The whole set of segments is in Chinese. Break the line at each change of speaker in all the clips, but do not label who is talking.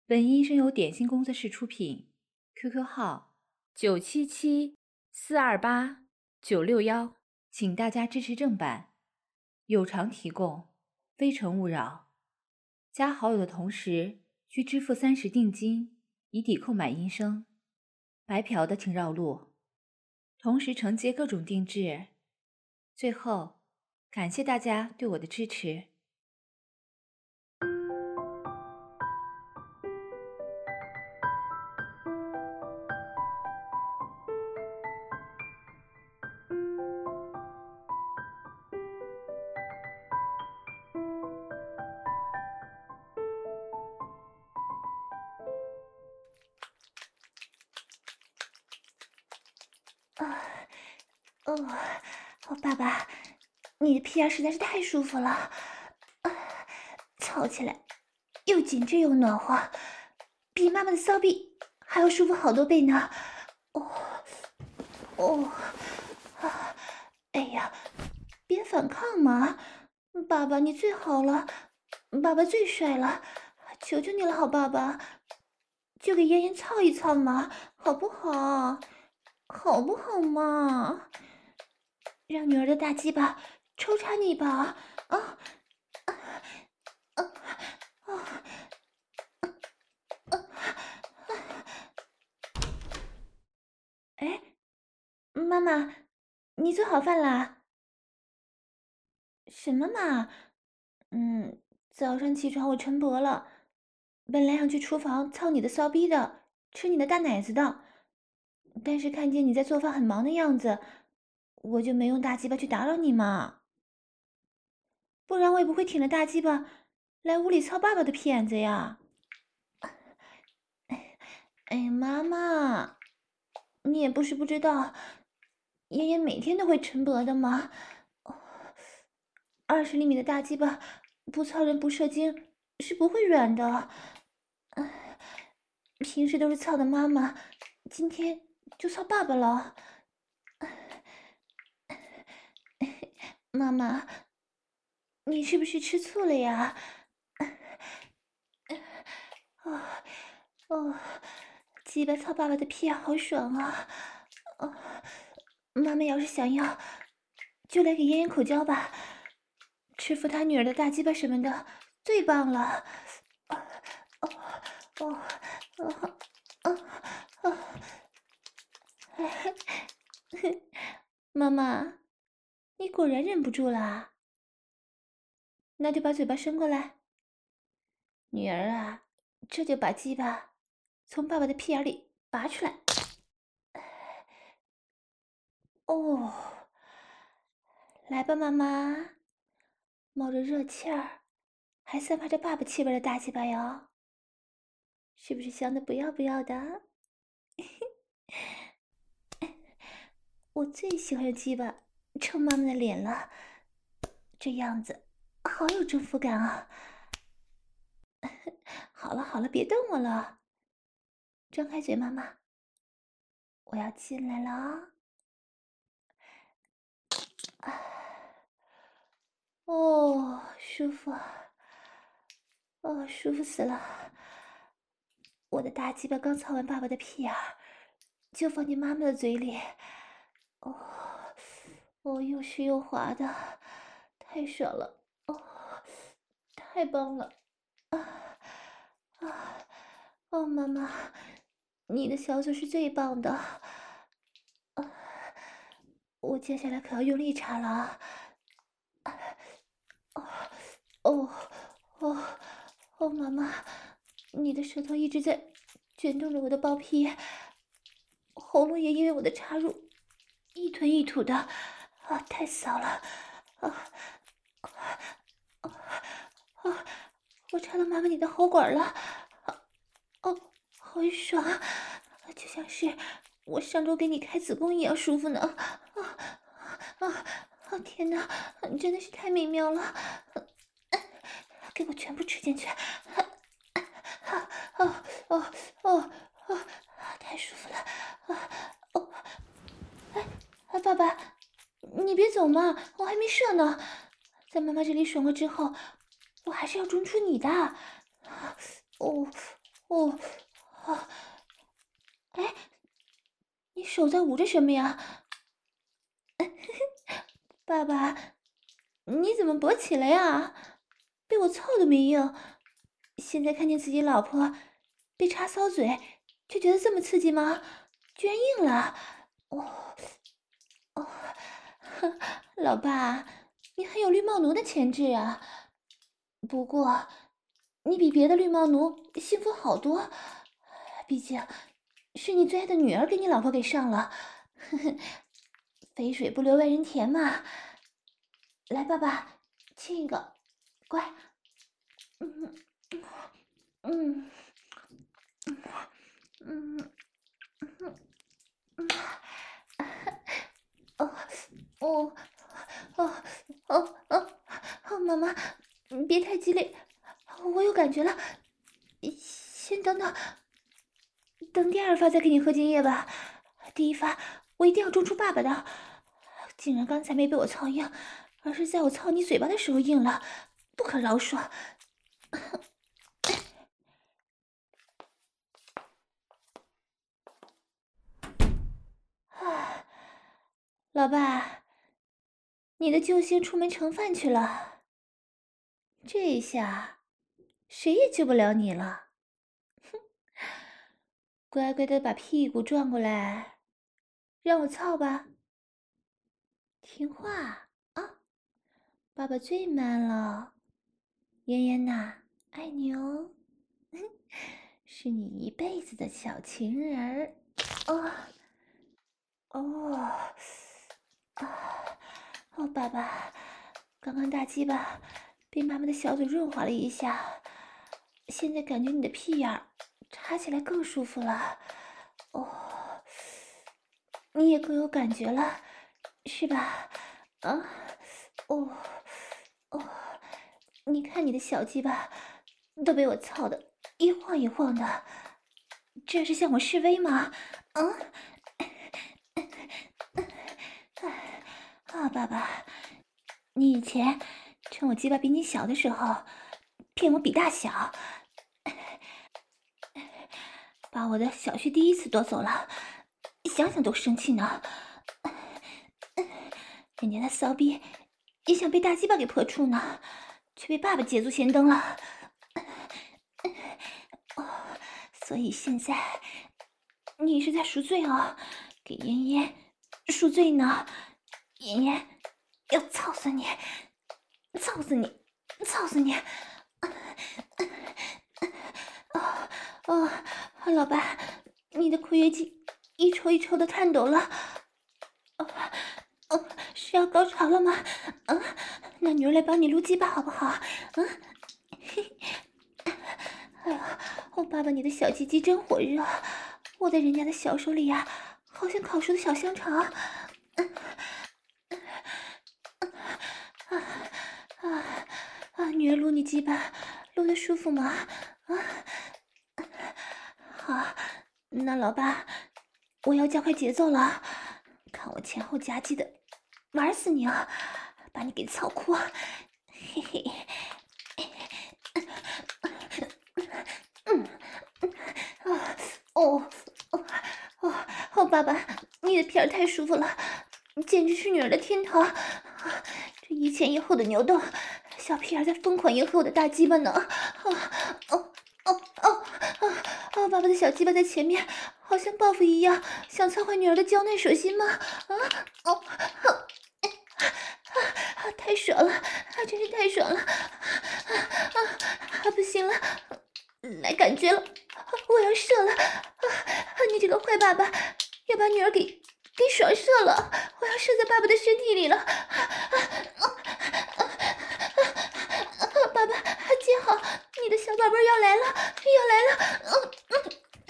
本音声由点心工作室出品 ，QQ 号977-428-961，请大家支持正版，有偿提供，非诚勿扰。加好友的同时需支付30定金，以抵扣买音声。白嫖的请绕路，同时承接各种定制。最后，感谢大家对我的支持。
爸爸，你的屁眼实在是太舒服了，操起来又紧致又暖和，比妈妈的骚逼还要舒服好多倍呢。哎呀，别反抗嘛，爸爸你最好了，爸爸最帅了，求求你了，好爸爸，就给妍妍操一操嘛，好不好？好不好嘛？让女儿的大鸡巴抽插你吧！哎，妈妈，你做好饭啦？什么嘛？早上起床我晨勃了，本来想去厨房操你的骚逼的，吃你的大奶子的，但是看见你在做饭很忙的样子，我就没用大鸡巴去打扰你嘛。不然我也不会挺着大鸡巴来屋里操爸爸的屁眼子呀。哎呀，妈妈，你也不是不知道，妍妍每天都会晨勃的嘛。20厘米的大鸡巴不操人不射精是不会软的。平时都是操的妈妈，今天就操爸爸了。妈妈，你是不是吃醋了呀？鸡巴操爸爸的屁眼好爽啊！妈妈要是想要，就来给妍妍口交吧，吃服他女儿的大鸡巴什么的，最棒了。妈妈，你果然忍不住啦，那就把嘴巴伸过来。女儿啊，这就把鸡巴从爸爸的屁眼里拔出来。哦，来吧，妈妈，冒着热气儿，还散发着爸爸气味的大鸡巴哟，是不是香的不要不要的？我最喜欢用鸡巴抽妈妈的脸了，这样子好有征服感啊！好了好了，别瞪我了，张开嘴，妈妈，我要进来了啊！哦，舒服，哦，舒服死了！我的大鸡巴刚操完爸爸的屁眼儿，就放进妈妈的嘴里，哦，哦，又湿又滑的，太爽了，哦，太棒了，哦，妈妈，你的小嘴是最棒的，我接下来可要用力插了啊！哦，哦，哦，妈妈，你的舌头一直在卷动着我的包皮，喉咙也因为我的插入一吞一吐的，太骚了，我插到妈妈你的喉管了，哦，好爽啊，就像是我上周给你开子宫一样舒服呢，天哪，真的是太美妙了，给我全部吃进去，太舒服了，爸爸，你别走嘛，我还没射呢，在妈妈这里爽过之后，我还是要中出你的，哦， 手在捂着什么呀？爸爸，你怎么勃起了呀？被我操的没硬，现在看见自己老婆被插骚嘴，就觉得这么刺激吗？居然硬了！哦哦，老爸，你很有绿帽奴的潜质啊。不过，你比别的绿帽奴幸福好多，毕竟是你最爱的女儿给你老婆给上了。呵呵，肥水不流外人田嘛。来，爸爸，亲一个，乖。嗯嗯嗯嗯嗯，哦哦哦哦哦哦，妈妈，你别太激烈，我有感觉了。先等等，等第二发再给你喝精液吧。第一发我一定要中出爸爸的。竟然刚才没被我操硬，而是在我操你嘴巴的时候硬了，不可饶恕！啊，老爸，你的救星出门盛饭去了，这一下谁也救不了你了。乖乖的把屁股转过来，让我操吧。听话啊，爸爸最 man 了，妍妍呐，爱你哦，是你一辈子的小情人儿。哦哦啊哦，爸爸，刚刚大鸡巴被妈妈的小嘴润滑了一下，现在感觉你的屁眼儿插起来更舒服了。哦，你也更有感觉了，是吧？啊，哦哦，你看你的小鸡巴都被我操的一晃一晃的，这是向我示威吗？啊？啊，爸爸，你以前趁我鸡巴比你小的时候骗我比大小，把我的小学第一次夺走了，想想都生气呢。人家的骚逼也想被大鸡巴给破处呢，却被爸爸捷足先登了。哦，所以现在你是在赎罪哦，给妍妍赎罪呢。妍妍要操死你，操死你，操死你！哦哦，老爸，你的括约肌一抽一抽的颤抖了。哦哦，是要高潮了吗？嗯，那女儿来帮你撸鸡巴好不好？嗯，哎呀，我爸爸你的小鸡鸡真火热，握在人家的小手里呀，好像烤熟的小香肠。啊啊啊！女儿撸你鸡巴，撸得舒服吗？啊，好，那老爸，我要加快节奏了，看我前后夹击的玩死你啊！把你给操哭！嘿嘿，嗯，啊，哦哦哦哦，爸爸，你的屁儿太舒服了，简直是女儿的天堂。这一前一后的扭动，小屁儿在疯狂迎合我的大鸡巴呢。哦哦哦哦哦哦！爸爸的小鸡巴在前面，好像报复一样，想操坏女儿的娇嫩手心吗？啊哦哦！太爽了，真是太爽了！不行了，来感觉了，我要射了！你这个坏爸爸，要把女儿给爽射了！我要射在爸爸的身体里了！爸爸，接好，你的小宝贝要来了，要来了！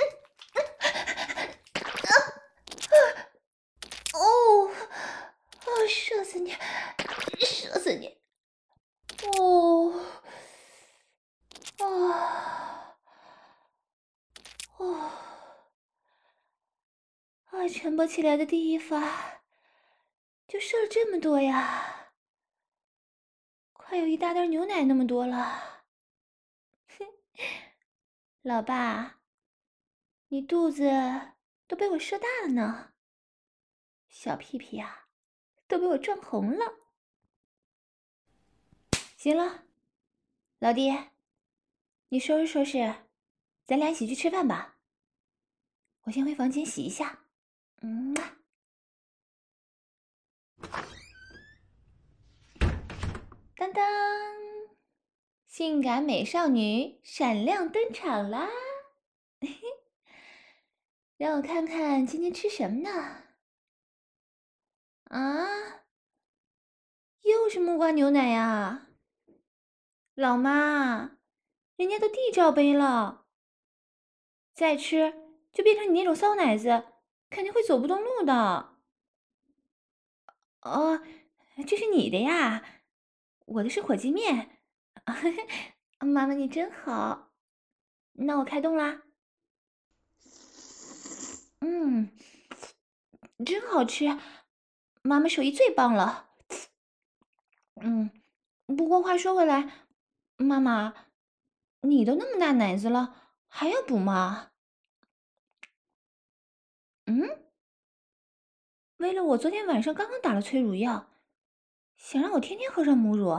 哦，射死你，射死你！哦，啊，哦，晨勃起来的第一发就射了这么多呀，快有一大袋牛奶那么多了。老爸，你肚子都被我射大了呢。 小屁屁啊，都被我撞红了。行了，老弟，你收拾收拾，咱俩一起去吃饭吧。我先回房间洗一下。啊。当当，性感美少女闪亮登场啦！让我看看今天吃什么呢？啊，又是木瓜牛奶呀！老妈，人家都地罩杯了，再吃就变成你那种骚奶子，肯定会走不动路的。哦，这是你的呀，我的是火鸡面。妈妈你真好，那我开动啦。真好吃，妈妈手艺最棒了。不过话说回来，妈妈，你都那么大奶子了，还要补吗？为了我昨天晚上刚刚打了催乳药，想让我天天喝上母乳。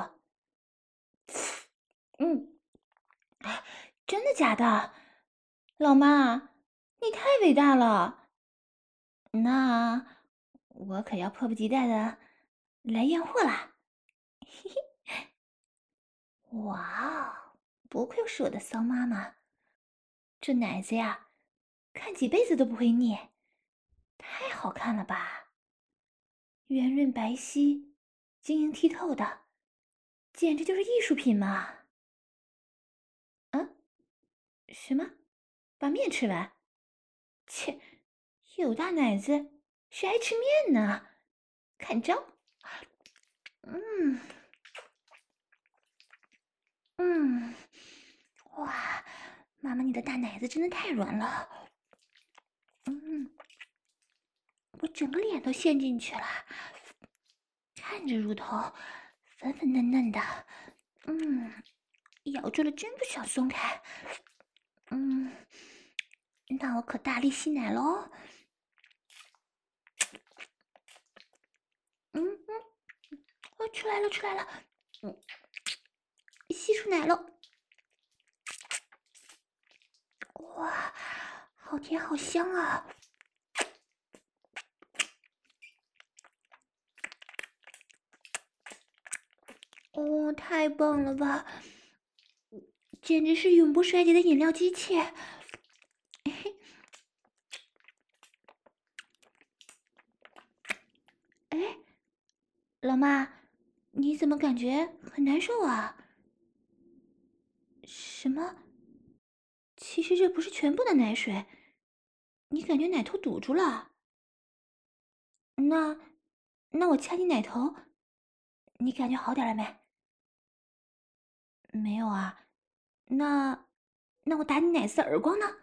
真的假的？老妈，你太伟大了。那我可要迫不及待的来验货啦！嘿嘿，哇哦，不愧是我的骚妈妈，这奶子呀，看几辈子都不会腻，太好看了吧！圆润白皙，晶莹剔透的，简直就是艺术品嘛！啊？什么？把面吃完？切，有大奶子谁爱吃面呢？看招！嗯嗯，哇，妈妈你的大奶子真的太软了。我整个脸都陷进去了，看着乳头粉粉嫩嫩的，咬住了真不想松开。那我可大力吸奶喽。出来了出来了，吸出奶了。哇，好甜好香啊！哦，太棒了吧！简直是永不衰竭的饮料机器。哎，老妈，你怎么感觉很难受啊？什么？其实这不是全部的奶水，你感觉奶头堵住了？那，那我掐你奶头，你感觉好点了没？没有啊。那我打你奶子耳光呢？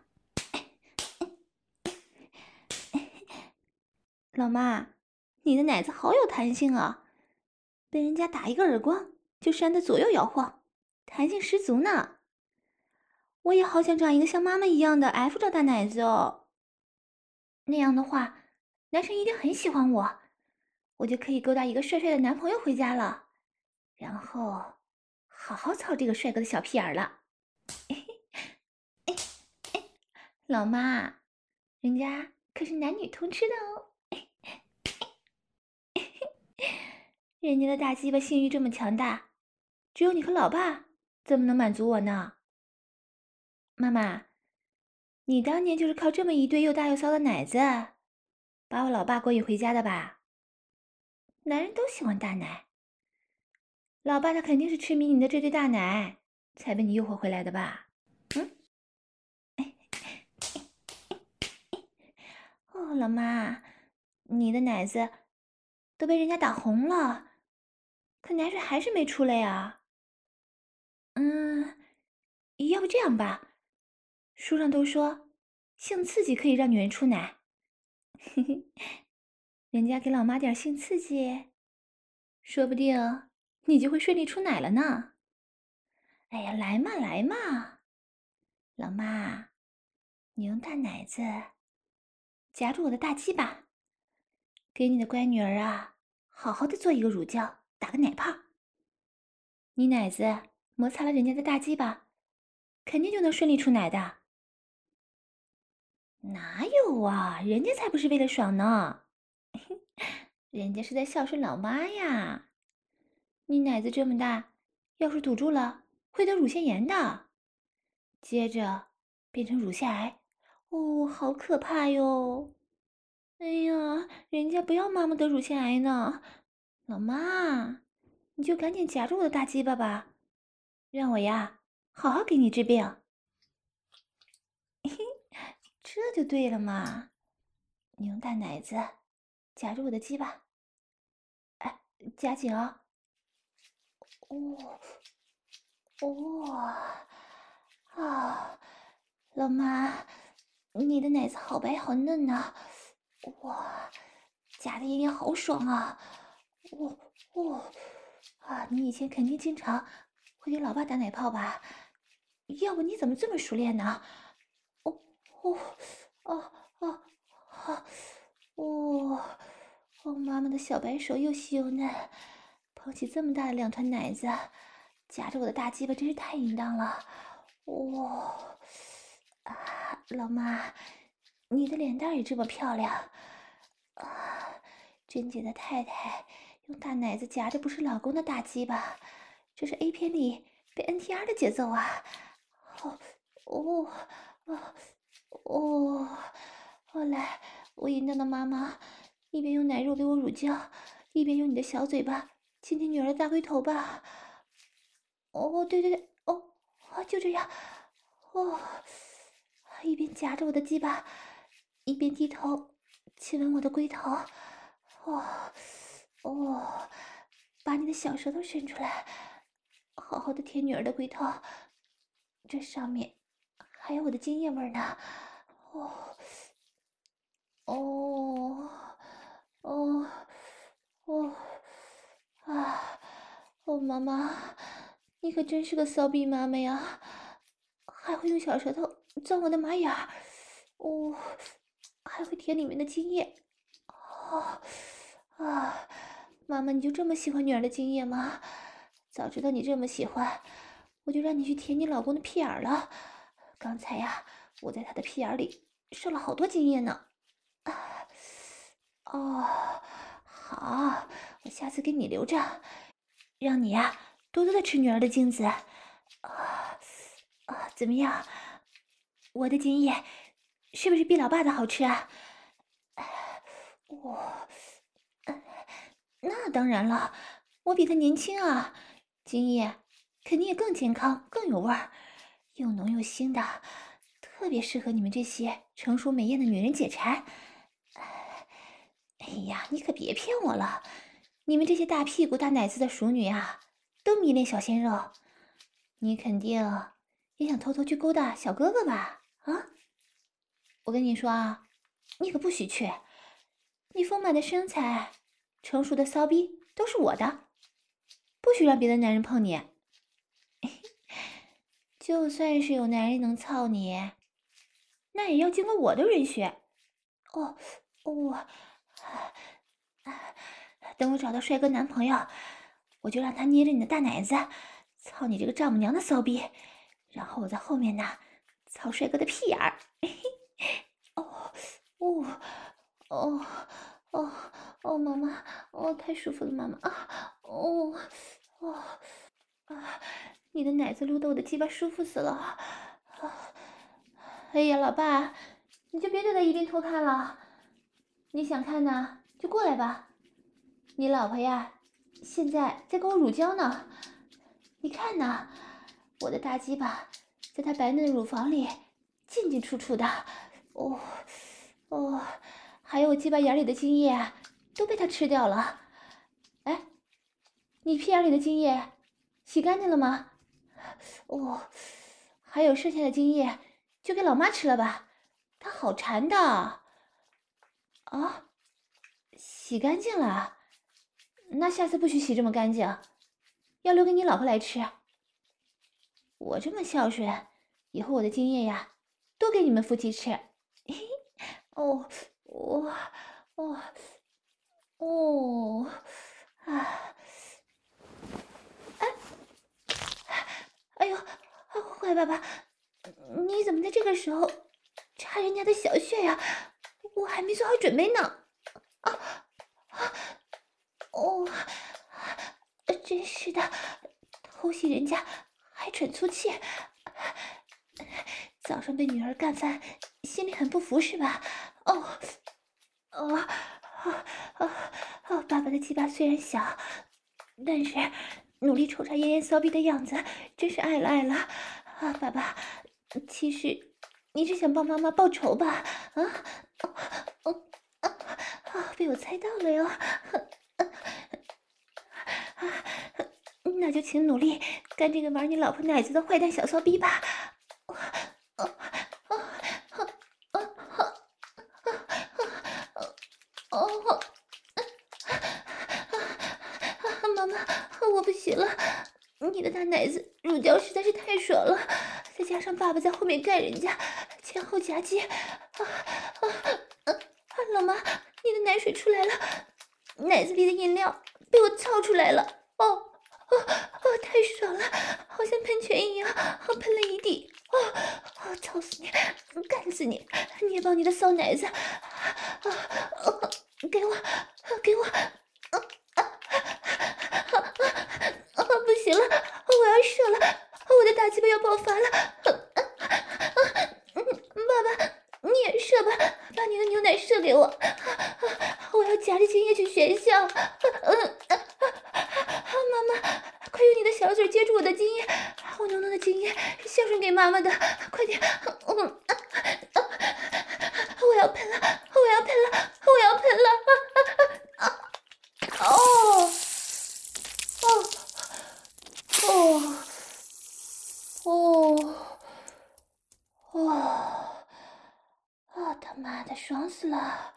老妈，你的奶子好有弹性啊，被人家打一个耳光就扇得左右摇晃，弹性十足呢。我也好想长一个像妈妈一样的 F 罩大奶子哦，那样的话，男生一定很喜欢我，我就可以勾搭一个帅帅的男朋友回家了，然后好好操这个帅哥的小屁眼儿了。老妈，人家可是男女通吃的哦。人家的大鸡巴性欲这么强大，只有你和老爸怎么能满足我呢？妈妈，你当年就是靠这么一对又大又骚的奶子，把我老爸勾引回家的吧？男人都喜欢大奶，老爸他肯定是痴迷你的这对大奶，才被你诱惑回来的吧？哦，老妈，你的奶子都被人家打红了，可奶水还是没出来呀？要不这样吧，书上都说性刺激可以让女人出奶，嘿嘿，人家给老妈点性刺激，说不定你就会顺利出奶了呢。哎呀，来嘛来嘛，老妈，你用大奶子夹住我的大鸡巴， 给你的乖女儿啊，好好的做一个乳胶，打个奶泡。你奶子摩擦了人家的大鸡巴，肯定就能顺利出奶的。哪有啊，人家才不是为了爽呢，人家是在孝顺老妈呀。你奶子这么大，要是堵住了，会得乳腺炎的，接着变成乳腺癌，哦，好可怕哟！哎呀，人家不要妈妈得乳腺癌呢，老妈，你就赶紧夹住我的大鸡巴吧，让我呀好好给你治病。这就对了嘛，你用大奶子夹住我的鸡巴，哎，夹紧啊！哦哦啊，老妈，你的奶子好白好嫩呐、哇，夹的爷爷好爽啊！哦哦啊，你以前肯定经常会给老爸打奶泡吧？要不你怎么这么熟练呢？哦哦哦哦哦哦哦！妈妈的小白手又细又嫩，捧起这么大的两团奶子，夹着我的大鸡巴，真是太淫荡了。哇啊，老妈，你的脸蛋儿也这么漂亮啊！贞姐的太太用大奶子夹的不是老公的大鸡巴，这是 A 片里被 NTR 的节奏啊！哦哦哦哦！后来我淫荡的妈妈一边用奶肉给我乳胶，一边用你的小嘴巴亲亲女儿的大龟头吧。哦，对对对，哦，啊，就这样，哦，一边夹着我的鸡巴，一边低头亲吻我的龟头，哦，哦，把你的小舌头伸出来，好好的舔女儿的龟头，这上面还有我的精液味儿呢，哦，哦，哦，哦，啊，哦，妈妈，你可真是个骚逼妈妈呀，还会用小舌头钻我的马眼儿，哦，还会舔里面的精液，哦，啊，妈妈，你就这么喜欢女儿的精液吗？早知道你这么喜欢，我就让你去舔你老公的屁眼儿了。刚才呀，我在他的屁眼儿里射了好多精液呢。啊，哦，好，我下次给你留着，让你呀多多的吃女儿的精子。啊啊，怎么样？我的精液是不是比老爸的好吃啊？我，那当然了，我比他年轻啊，精液肯定也更健康、更有味儿，又浓又腥的，特别适合你们这些成熟美艳的女人解馋。哎呀，你可别骗我了！你们这些大屁股、大奶子的熟女啊，都迷恋小鲜肉。你肯定也想偷偷去勾搭小哥哥吧？啊，我跟你说啊，你可不许去！你丰满的身材、成熟的骚逼都是我的，不许让别的男人碰你。就算是有男人能操你，那也要经过我的允许。哦，我。等我找到帅哥男朋友，我就让他捏着你的大奶子，操你这个丈母娘的骚逼，然后我在后面呢，操帅哥的屁眼儿。哦，哦，哦，哦，哦，妈妈，哦，太舒服了，妈妈啊，哦，哦，啊，你的奶子撸得我的鸡巴舒服死了。啊，哎呀，老爸，你就别躲在一边偷看了，你想看呢，就过来吧。你老婆呀，现在在给我乳胶呢，你看呢，我的大鸡巴在她白嫩的乳房里进进出出的，哦哦，还有我鸡巴眼里的精液啊都被她吃掉了。哎，你屁眼里的精液洗干净了吗？哦，还有剩下的精液就给老妈吃了吧，她好馋的。啊，洗干净了。那下次不许洗这么干净，要留给你老婆来吃。我这么孝顺，以后我的精液呀，都给你们夫妻吃。哦，我，哦， 哦，啊，哎呦，坏爸爸，你怎么在这个时候插人家的小穴呀？我还没做好准备呢。哦，真是的，偷袭人家还喘粗气，早上被女儿干翻，心里很不服是吧？哦，哦，爸爸的鸡巴虽然小，但是努力抽插燕燕骚逼的样子，真是爱了爱了。爸爸，其实你是想帮妈妈报仇吧？啊，被我猜到了哟。那就请努力干这个玩你老婆奶子的坏蛋小骚逼吧！哦，妈妈，我不行了，你的大奶子乳胶实在是太爽了，再加上爸爸在后面干人家，前后夹击，老妈，你的奶水出来了，奶子里的饮料被我操出来了，太爽了，好像喷泉一样，喷了一地，操死你，干死你，捏爆你的骚奶子，给我，给我，不行了，我要射了，我的大鸡巴要爆发了，爸爸，你也射吧，把你的牛奶射给我，我要夹着精液去学校，妈妈，快用你的小嘴接住我的精液，我浓浓的精液孝顺给妈妈的，快点，我要喷了，我要喷了，我要喷了，哦，哦，哦，哦，他妈的，爽死了！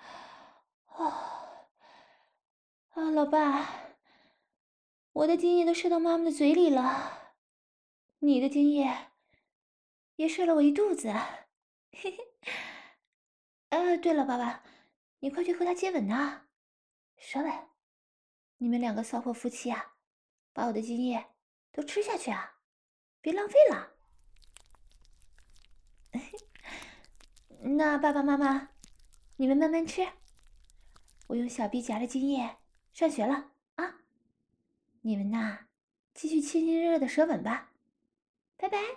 老爸，我的精液都射到妈妈的嘴里了，你的精液也射了我一肚子。嘿嘿。对了，爸爸，你快去和他接吻呐！说呗，你们两个骚货夫妻啊，把我的精液都吃下去啊，别浪费了。那爸爸妈妈，你们慢慢吃，我用小臂夹着精液上学了啊！你们呐，继续亲亲热热的舌吻吧，拜拜。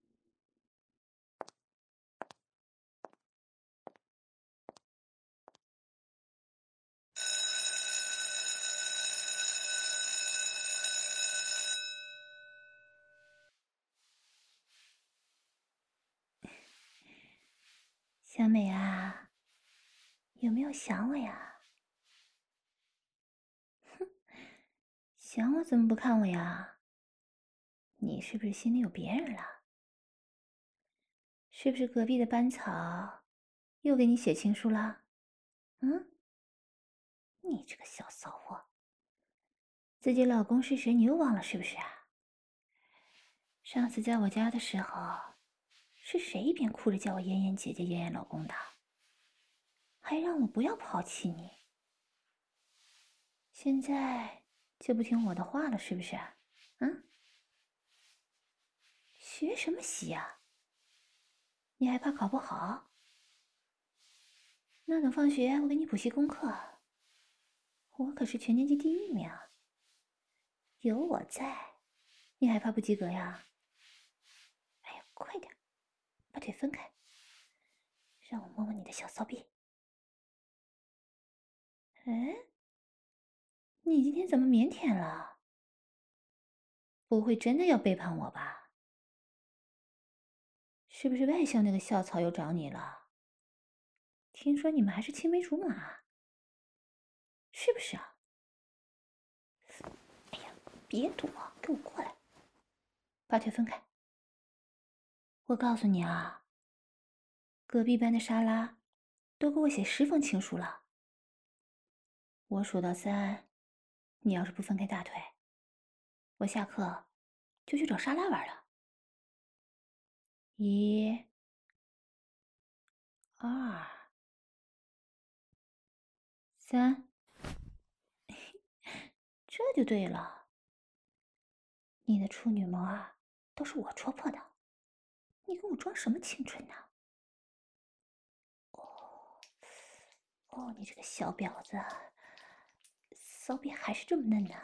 小美啊，有没有想我呀？想我怎么不看我呀？你是不是心里有别人了？是不是隔壁的班草又给你写情书了？嗯，你这个小骚货，自己老公是谁你又忘了是不是啊？上次在我家的时候，是谁一边哭着叫我妍妍姐姐、妍妍老公的，还让我不要抛弃你。现在就不听我的话了是不是？嗯？学什么习呀？你还怕考不好？那等放学我给你补习功课，我可是全年级第1名，有我在，你还怕不及格呀？哎呀，快点，把腿分开，让我摸摸你的小骚逼。哎，你今天怎么腼腆了？不会真的要背叛我吧？是不是外校那个校草又找你了？听说你们还是青梅竹马，是不是啊？哎呀，别躲，给我过来，把腿分开。我告诉你啊，隔壁班的莎拉都给我写10封情书了。我数到3，你要是不分开大腿，我下课就去找莎拉玩了。1、2、3。 这就对了。你的处女膜啊，都是我戳破的，你跟我装什么青春呢？哦，你这个小婊子，骚逼还是这么嫩呢。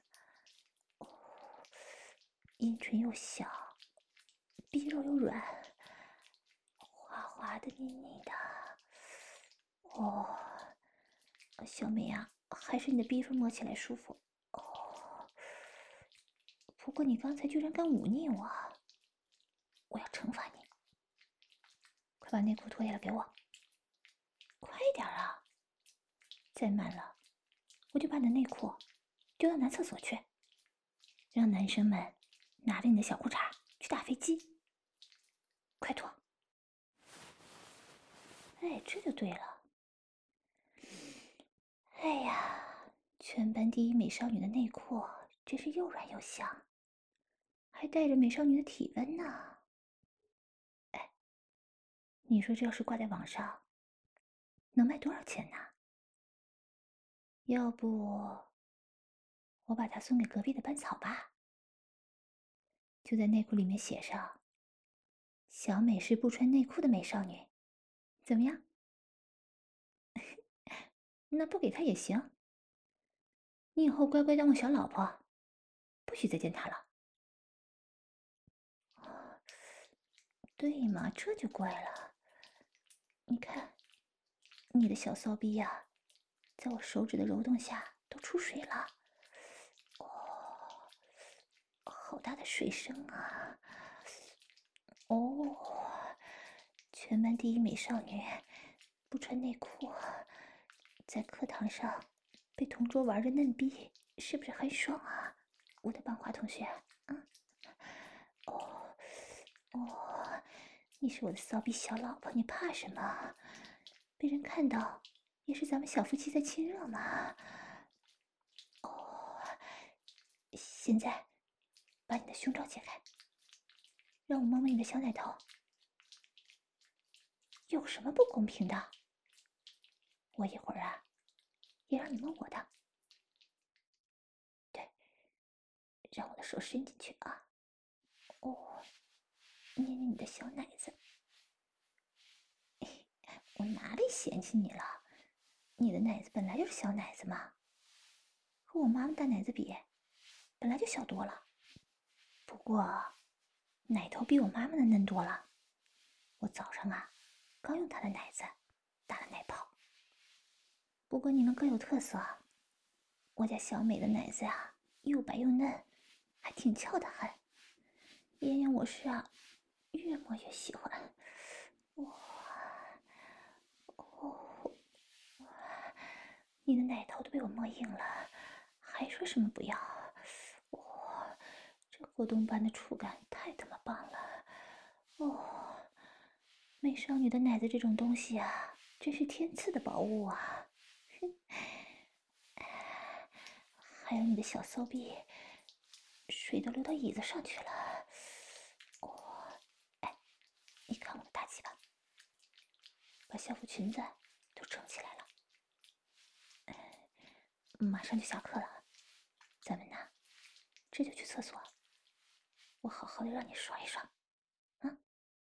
阴唇又小，逼肉又软，滑滑的、腻腻的。哦，小美啊，还是你的逼缝摸起来舒服。哦，不过你刚才居然敢忤逆我，我要惩罚你。快把内裤脱下来给我，快点啊！再慢了，我就把你的内裤丢到男厕所去，让男生们拿着你的小裤衩去打飞机。快脱！哎，这就对了。哎呀，全班第一美少女的内裤真是又软又香，还带着美少女的体温呢。哎，你说这要是挂在网上，能卖多少钱呢？要不我把它送给隔壁的班草吧，就在内裤里面写上“小美是不穿内裤的美少女”，怎么样？那不给她也行。你以后乖乖当我小老婆，不许再见她了。对嘛，这就怪了。你看，你的小骚逼呀，在我手指的揉动下都出水了。哦，好大的水声啊！哦，全班第一美少女，不穿内裤，在课堂上被同桌玩着嫩逼，是不是很爽啊？我的班花同学，哦，哦，你是我的骚逼小老婆，你怕什么？被人看到也是咱们小夫妻在亲热嘛。哦，现在把你的胸罩解开，让我摸摸你的小奶头。有什么不公平的？我一会儿啊，也让你摸我的。对，让我的手伸进去啊。哦，捏捏你的小奶子。我哪里嫌弃你了？你的奶子本来就是小奶子嘛，和我妈妈大奶子比，本来就小多了。不过，奶头比我妈妈的嫩多了。我早上啊，刚用她的奶子打了奶泡。不过你们各有特色，我家小美的奶子啊，又白又嫩，还挺翘的很。妍妍我是啊，越摸越喜欢。哇，哦，你的奶头都被我摸硬了，还说什么不要？哇，这果冻般的触感太他妈棒了！哦，美少女的奶子这种东西啊，真是天赐的宝物啊！还有你的小骚逼，水都流到椅子上去了。哦，哎，你看我的大鸡巴，把校服裙子都撑起来了。马上就下课了，咱们呢，这就去厕所，我好好的让你爽一爽，啊！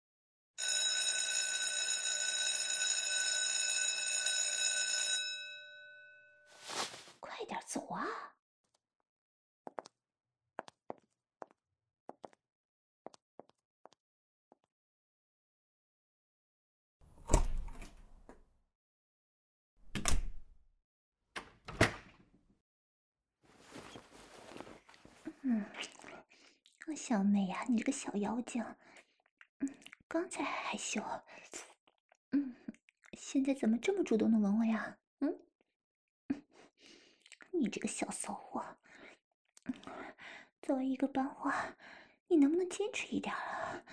快点走啊！小美呀，你这个小妖精，刚才还害羞，现在怎么这么主动的吻我呀？你这个小骚货，作为一个班花，你能不能坚持一点啊？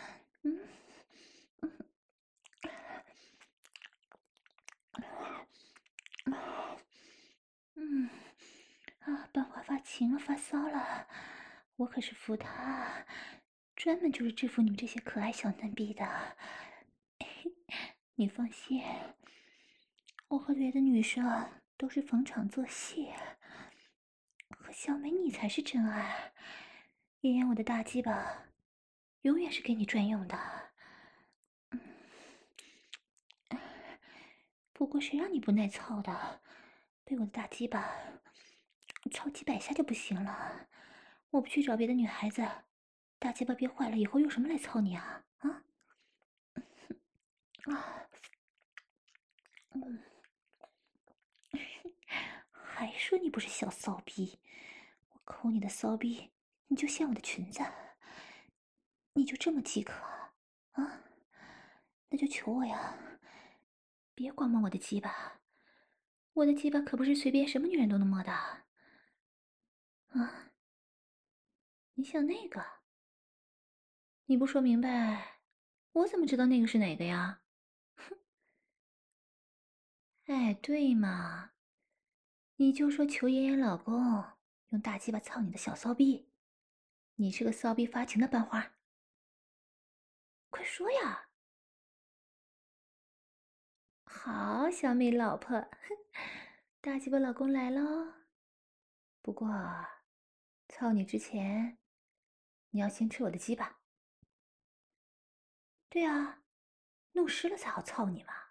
班花发情了，发骚了，我可是服他，专门就是制服你们这些可爱小嫩逼的。你放心，我和别的女生都是逢场作戏， 小梅，你才是真爱。妍妍，我的大鸡巴永远是给你专用的。不过谁让你不耐操的，被我的大鸡巴操几百下就不行了。我不去找别的女孩子，大鸡巴憋坏了以后用什么来操你啊？啊？啊！还说你不是小骚逼，我抠你的骚逼，你就像我的裙子，你就这么饥渴啊？那就求我呀，别光摸我的鸡巴，我的鸡巴可不是随便什么女人都能摸的啊！你想那个？你不说明白，我怎么知道那个是哪个呀？哼！哎，对嘛，你就说求妍妍老公用大鸡巴操你的小骚逼，你是个骚逼发情的班花，快说呀！好，小美老婆，大鸡巴老公来喽。不过，操你之前，你要先吃我的鸡巴。对啊，弄湿了才好操你嘛。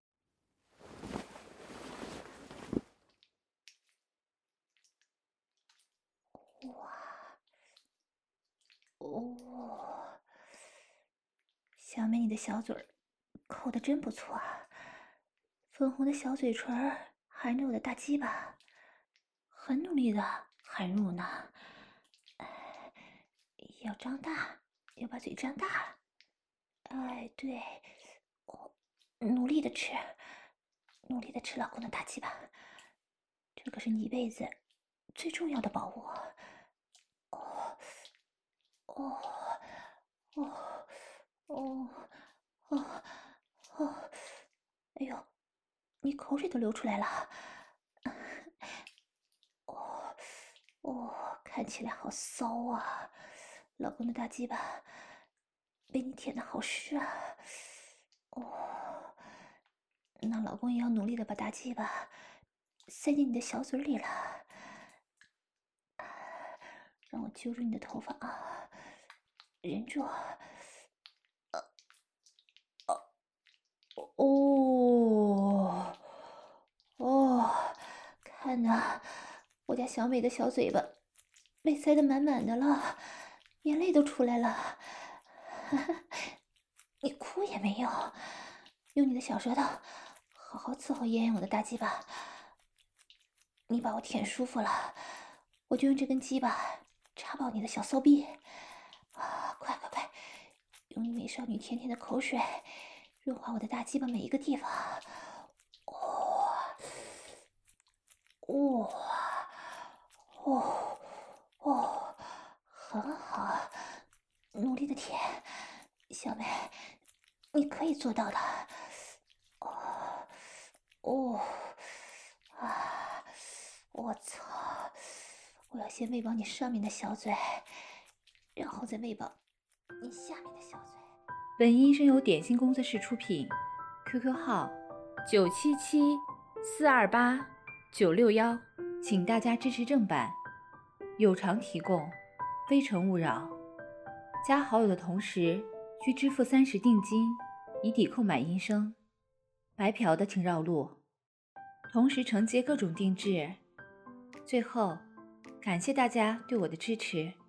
哇，哦，小美，你的小嘴儿抠得真不错啊，粉红的小嘴唇儿含着我的大鸡巴，很努力的含入呢。要张大，要把嘴张大。哎，对，我努力的吃，努力的吃老公的大鸡巴，这可是你一辈子最重要的宝物。哦，哦，哦，哦，哦，哦，哎呦，你口水都流出来了。哦，哦，看起来好骚啊！老公的大鸡巴被你舔的好湿啊！哦，那老公也要努力的把大鸡巴塞进你的小嘴里了。让我揪住你的头发啊，忍住。哦，哦，看呐，我家小美的小嘴巴被塞得满满的了，眼泪都出来了。你哭也没用，用你的小舌头好好伺候妍妍我的大鸡巴。你把我舔舒服了，我就用这根鸡巴插爆你的小骚逼。啊，快快快，用你美少女甜甜的口水润滑我的大鸡巴每一个地方。哇，哇，哦，哦，很好，努力的舔，小梅，你可以做到的。哦，哦，啊，我操！我要先喂饱你上面的小嘴，然后再喂饱你下面的小嘴。
本音声由点心工作室出品 ，QQ 号977-428-961，请大家支持正版，有偿提供，非诚勿扰。加好友的同时需支付30定金，以抵购买音声。白嫖的请绕路，同时承接各种定制。最后，感谢大家对我的支持。